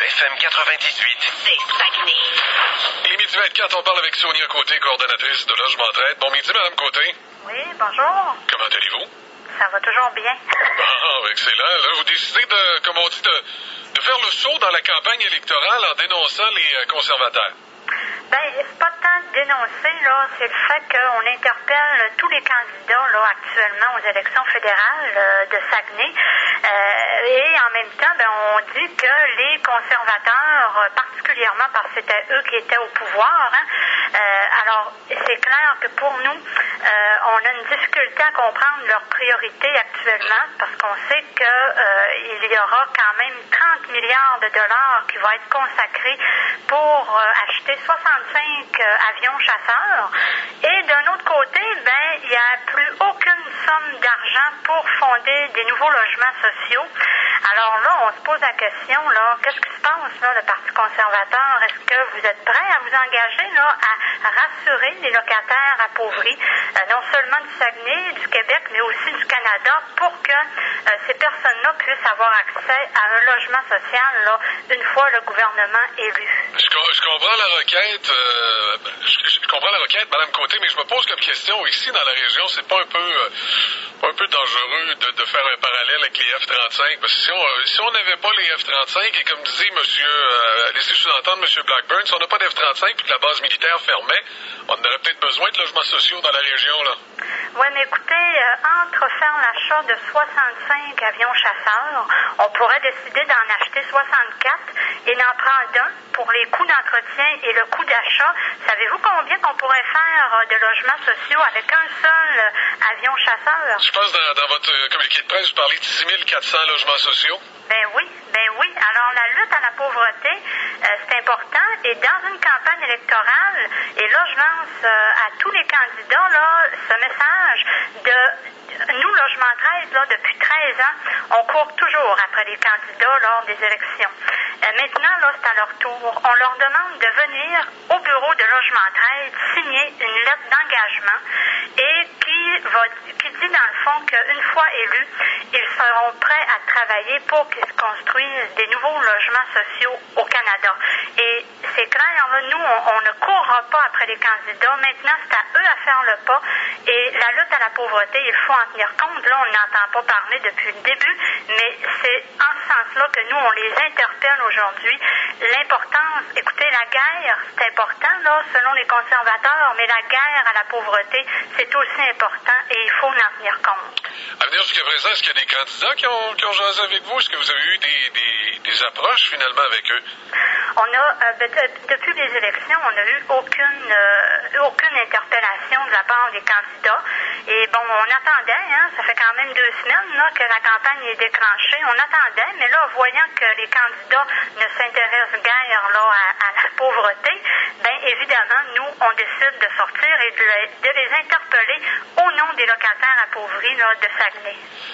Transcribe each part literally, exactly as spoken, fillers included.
F M quatre-vingt-dix-huit. C'est Saguenay. Il est midi vingt-quatre, on parle avec Sonia Côté, coordonnatrice de Logement Traite. Bon midi, Madame Côté. Oui, bonjour. Comment allez-vous? Ça va toujours bien. Bon, excellent. Là, vous décidez de, comme on dit, de, de faire le saut dans la campagne électorale en dénonçant les euh, conservateurs. Ben, c'est pas tant de dénoncer, là, c'est le fait qu'on interpelle tous les candidats, là, actuellement aux élections fédérales euh, de Saguenay. Euh, et en même temps, ben, on dit que les conservateurs, euh, particulièrement parce que c'était eux qui étaient au pouvoir, hein, euh, alors, c'est clair que pour nous, euh, on a une difficulté à comprendre leurs priorités actuellement parce qu'on sait que euh, il y aura quand même trente milliards de dollars qui vont être consacrés pour euh, acheter soixante-cinq euh, avions chasseurs. Et d'un autre côté, ben, il n'y a plus aucune somme d'argent pour fonder des nouveaux logements sociaux. Alors là, on se pose la question, là, qu'est-ce qui se passe, là, le Parti conservateur? Est-ce que vous êtes prêt à vous engager, là, à rassurer les locataires appauvris, euh, non seulement du Saguenay, du Québec, mais aussi du Canada, pour que euh, ces personnes-là puissent avoir accès à un logement social, là, une fois le gouvernement élu? Je, je comprends la requête, euh, je, je comprends la requête, Madame Côté, mais je me pose comme question, ici, dans la région, c'est pas un peu, euh, pas un peu dangereux de, de faire un parallèle avec les F trente-cinq? Parce que si on si on n'avait pas les F trente-cinq, et comme disait monsieur, euh, laissez sous-entendre M. Blackburn, si on n'a pas d'F trente-cinq puis que la base militaire fermait, on aurait peut-être besoin de logements sociaux dans la région, là. Oui, mais écoutez, euh, entre faire l'achat de soixante-cinq avions chasseurs, on pourrait décider d'en acheter soixante-quatre et d'en prendre un pour les coûts d'entretien et le coût d'achat. Savez-vous combien qu'on pourrait faire euh, de logements sociaux avec un seul euh, avion chasseur? Je pense dans, dans votre euh, communiqué de presse, vous parlez de six mille quatre cents logements sociaux. Ben oui, ben oui. Alors, la lutte à la pauvreté, euh, c'est important. Et dans une campagne électorale, et là, je lance euh, à tous les candidats, là, ce message de... Nous, Logement Traite, là, depuis treize ans, on court toujours après les candidats lors des élections. Euh, maintenant, là, c'est à leur tour. On leur demande de venir au bureau de Logement Traite signer une lettre d'engagement et qui, va, qui dit, dans le fond, qu'une fois élus, ils seront prêts à travailler pour qu'ils se construisent des nouveaux logements sociaux au Canada. Et c'est clair, là, nous, on, on ne courra pas après les candidats. Maintenant, c'est à eux à faire le pas. Et la lutte à la pauvreté, il faut en tenir compte. Là, on n'entend pas parler depuis le début, mais c'est en ce sens-là que nous, on les interpelle aujourd'hui. L'importance, écoutez, la guerre, c'est important, là, selon les conservateurs, mais la guerre à la pauvreté, c'est aussi important et il faut en tenir compte. À venir jusqu'à présent, est-ce qu'il y a des candidats qui ont, qui ont jasé avec vous? Est-ce que vous avez eu des, des, des approches, finalement, avec eux? On a, euh, de, depuis les élections, on n'a eu aucune, euh, aucune interpellation de la part des candidats. Et bon, on attendait, hein, ça fait quand même deux semaines là, que la campagne est déclenchée. On attendait, mais là, voyant que les candidats ne s'intéressent guère là, à, à la pauvreté, bien évidemment, nous, on décide de sortir et de, de les interpeller au nom des locataires appauvris là, de Saguenay.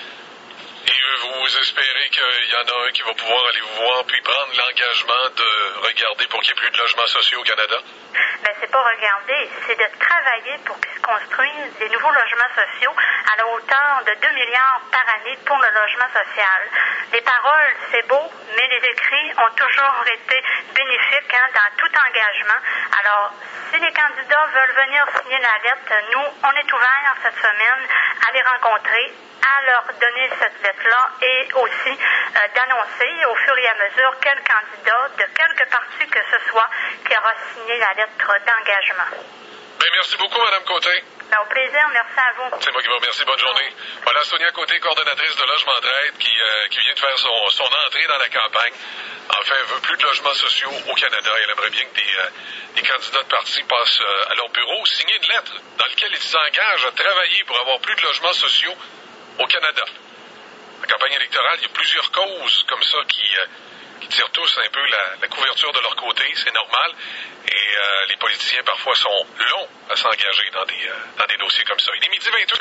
Et vous espérez qu'il y en a un qui va pouvoir aller vous voir puis prendre l'engagement de regarder pour qu'il n'y ait plus de logements sociaux au Canada? Ben, c'est pas regarder, c'est de travailler pour qu'ils se construisent des nouveaux logements sociaux à la hauteur de deux milliards par année pour le logement social. Les paroles, c'est beau, mais les écrits ont toujours été bénéfiques hein, dans tout engagement. Alors, si les candidats veulent venir signer la lettre, nous, on est ouverts cette semaine à les rencontrer, à leur donner cette lettre-là et aussi euh, d'annoncer au fur et à mesure quel candidat de quelque parti que ce soit qui aura signé la lettre d'engagement. Bien, merci beaucoup, Mme Côté. Ben, au plaisir, merci à vous. C'est moi qui vous remercie. Bonne journée. Voilà Sonia Côté, coordonnatrice de Logement Traite, qui, euh, qui vient de faire son, son entrée dans la campagne. Enfin, elle veut plus de logements sociaux au Canada. Elle aimerait bien que des, euh, des candidats de parti passent euh, à leur bureau, signer une lettre dans laquelle ils s'engagent à travailler pour avoir plus de logements sociaux au Canada. En campagne électorale, il y a plusieurs causes comme ça qui, euh, qui tirent tous un peu la, la couverture de leur côté, c'est normal. Et euh, les politiciens, parfois, sont longs à s'engager dans des, euh, dans des dossiers comme ça. Il est midi vingt-deux.